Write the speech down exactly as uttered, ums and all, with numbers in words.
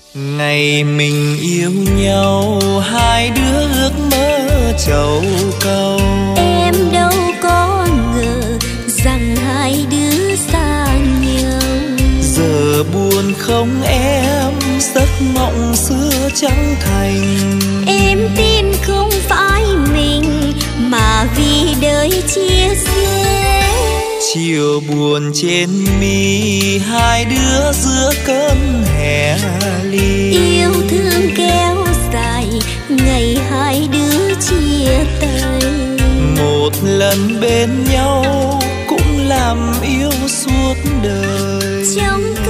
Ngày mình yêu nhau hai đứa ước mơ trầu cầu. Em đâu có ngờ rằng hai đứa xa nhau. Giờ buồn không em, giấc mộng xưa chẳng thành. Em tin không phải mình mà vì đời chia sẻ. Chiều buồn trên mi hai đứa giữa cơn hè ly. Yêu thương kéo dài ngày hai đứa chia tay. Một lần bên nhau cũng làm yêu suốt đời. Trong